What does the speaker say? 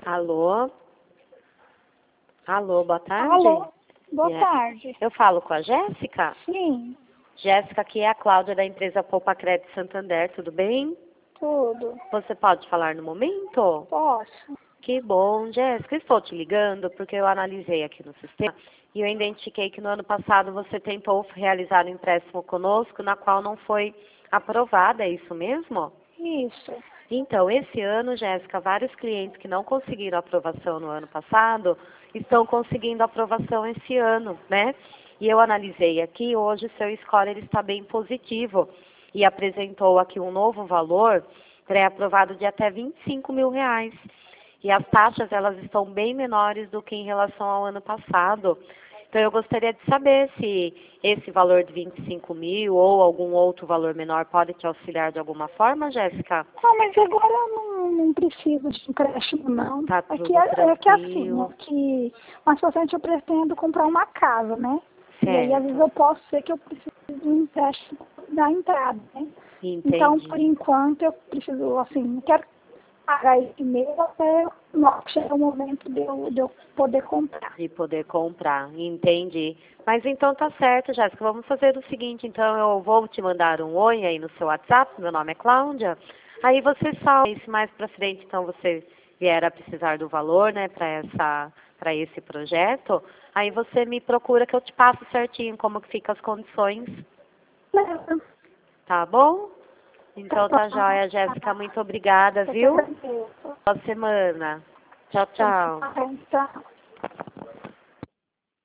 Alô? Alô, boa tarde. Alô, boa tarde. Eu falo com a Jéssica? Sim, Jéssica, aqui é a Cláudia da empresa Poupa Crédito Santander, tudo bem? tudo. Você pode falar no momento? Posso? Que bom, Jéssica. Estou te ligando porque eu analisei aqui no sistema e eu identifiquei que no ano passado você tentou realizar um empréstimo conosco, na qual não foi aprovada, é isso mesmo? Isso. Então, esse ano, Jéssica, vários clientes que não conseguiram aprovação no ano passado estão conseguindo aprovação esse ano, né? E eu analisei aqui, hoje o seu score ele está bem positivo e apresentou aqui um novo valor pré-aprovado de até R$ 25.000. E as taxas, elas estão bem menores do que em relação ao ano passado. Então, eu gostaria de saber se esse valor de 25.000 ou algum outro valor menor pode te auxiliar de alguma forma, Jéssica? Ah, mas agora eu não preciso de empréstimo, não. Tá tudo É que assim, tranquilo. mas bastante eu pretendo comprar uma casa, né? E aí, às vezes, Certo. eu posso ser que eu preciso de um empréstimo da entrada, né? Então, por Entendi. enquanto, eu preciso, assim, não quero pagar esse mês até chegar o momento de eu poder comprar. E poder comprar. Entendi. Mas então tá certo, Jéssica. Vamos fazer o seguinte, então eu vou te mandar um oi aí no seu WhatsApp, meu nome é Cláudia. Aí você salva, e se mais pra frente então você vier a precisar do valor, né, para esse projeto, aí você me procura que eu te passo certinho como que fica as condições, Leva. tá bom? Então Tá tá bom. joia, Jéssica. Muito obrigada, Eu que viu? agradeço. Boa semana. Tchau, tchau. Tá bom, tchau.